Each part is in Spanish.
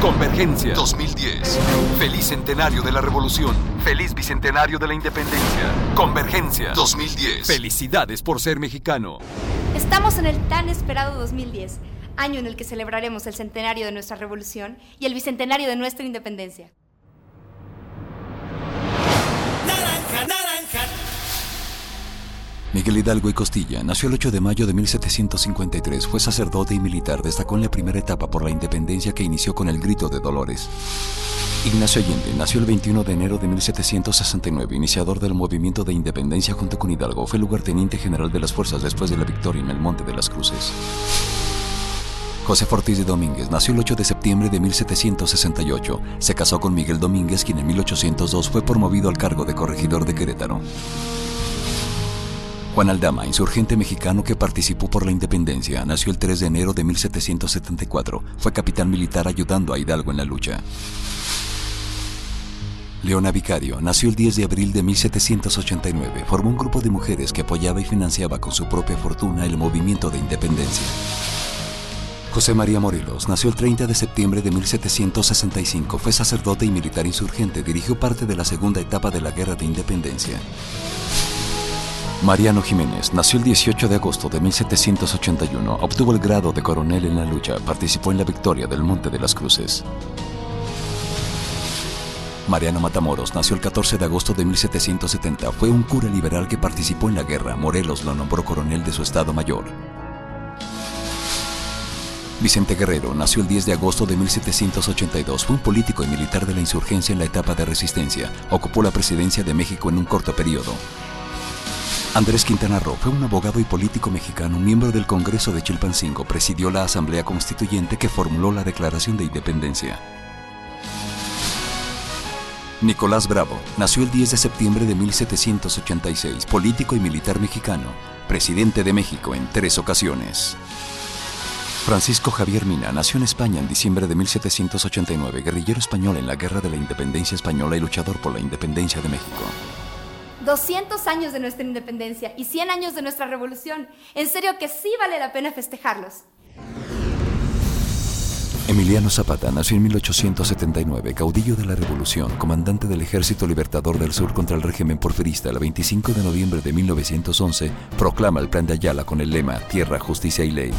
Convergencia 2010. Feliz centenario de la Revolución. Feliz bicentenario de la Independencia. Convergencia 2010. Felicidades por ser mexicano. Estamos en el tan esperado 2010, año en el que celebraremos el centenario de nuestra revolución y el bicentenario de nuestra independencia. Naranja, naranja. Miguel Hidalgo y Costilla nació el 8 de mayo de 1753, fue sacerdote y militar, destacó en la primera etapa por la independencia que inició con el Grito de Dolores. Ignacio Allende nació el 21 de enero de 1769, iniciador del movimiento de independencia junto con Hidalgo, fue lugarteniente general de las fuerzas después de la victoria en el Monte de las Cruces. José Ortiz de Domínguez nació el 8 de septiembre de 1768, se casó con Miguel Domínguez, quien en 1802 fue promovido al cargo de corregidor de Querétaro. Juan Aldama, insurgente mexicano que participó por la independencia, nació el 3 de enero de 1774. Fue capitán militar ayudando a Hidalgo en la lucha. Leona Vicario nació el 10 de abril de 1789. Formó un grupo de mujeres que apoyaba y financiaba con su propia fortuna el movimiento de independencia. José María Morelos nació el 30 de septiembre de 1765. Fue sacerdote y militar insurgente. Dirigió parte de la segunda etapa de la Guerra de Independencia. Mariano Jiménez nació el 18 de agosto de 1781, obtuvo el grado de coronel en la lucha, participó en la victoria del Monte de las Cruces. Mariano Matamoros nació el 14 de agosto de 1770, fue un cura liberal que participó en la guerra, Morelos lo nombró coronel de su estado mayor. Vicente Guerrero nació el 10 de agosto de 1782, fue un político y militar de la insurgencia en la etapa de resistencia, ocupó la presidencia de México en un corto periodo. Andrés Quintana Roo fue un abogado y político mexicano, miembro del Congreso de Chilpancingo, presidió la Asamblea Constituyente que formuló la Declaración de Independencia. Nicolás Bravo nació el 10 de septiembre de 1786, político y militar mexicano, presidente de México en 3 ocasiones. Francisco Javier Mina nació en España en diciembre de 1789, guerrillero español en la Guerra de la Independencia Española y luchador por la independencia de México. 200 años de nuestra independencia y 100 años de nuestra revolución. En serio que sí vale la pena festejarlos. Emiliano Zapata nació en 1879, caudillo de la Revolución, comandante del Ejército Libertador del Sur contra el régimen porfirista. El 25 de noviembre de 1911 proclama el Plan de Ayala con el lema Tierra, Justicia y Ley.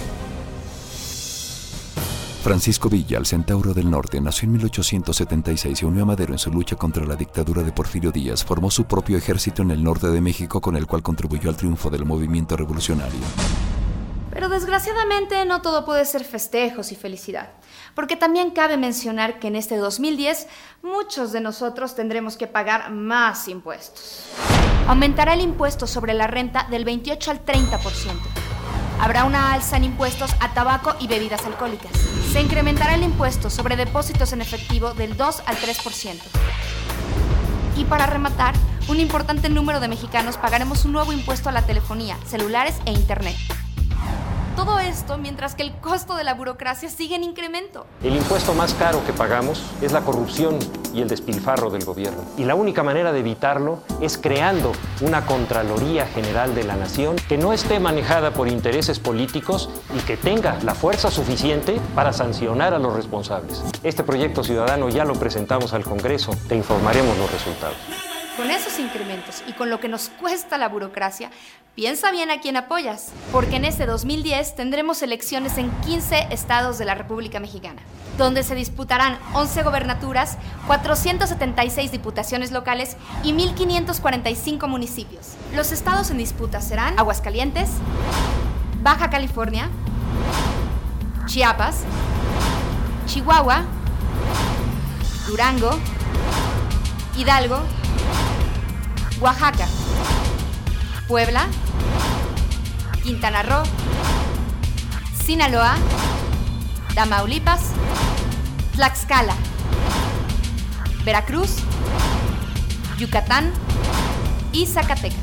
Francisco Villa, el Centauro del Norte, nació en 1876 y se unió a Madero en su lucha contra la dictadura de Porfirio Díaz. Formó su propio ejército en el norte de México, con el cual contribuyó al triunfo del movimiento revolucionario. Pero desgraciadamente no todo puede ser festejos y felicidad, porque también cabe mencionar que en este 2010 muchos de nosotros tendremos que pagar más impuestos. Aumentará el impuesto sobre la renta del 28 al 30%. Habrá una alza en impuestos a tabaco y bebidas alcohólicas. Se incrementará el impuesto sobre depósitos en efectivo del 2 al 3%. Y para rematar, un importante número de mexicanos pagaremos un nuevo impuesto a la telefonía, celulares e internet. Todo esto mientras que el costo de la burocracia sigue en incremento. El impuesto más caro que pagamos es la corrupción y el despilfarro del gobierno. Y la única manera de evitarlo es creando una Contraloría General de la Nación que no esté manejada por intereses políticos y que tenga la fuerza suficiente para sancionar a los responsables. Este proyecto ciudadano ya lo presentamos al Congreso. Te informaremos los resultados. Con esos incrementos y con lo que nos cuesta la burocracia, piensa bien a quién apoyas, porque en este 2010 tendremos elecciones en 15 estados de la República Mexicana, donde se disputarán 11 gobernaturas, 476 diputaciones locales y 1,545 municipios. Los estados en disputa serán Aguascalientes, Baja California, Chiapas, Chihuahua, Durango, Hidalgo, Oaxaca, Puebla, Quintana Roo, Sinaloa, Tamaulipas, Tlaxcala, Veracruz, Yucatán y Zacatecas.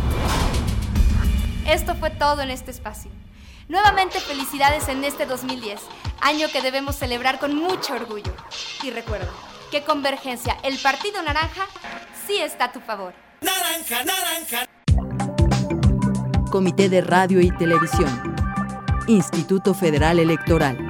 Esto fue todo en este espacio. Nuevamente felicidades en este 2010, año que debemos celebrar con mucho orgullo. Y recuerda que Convergencia, el Partido Naranja, sí está a tu favor. Naranja, naranja. Comité de Radio y Televisión. Instituto Federal Electoral.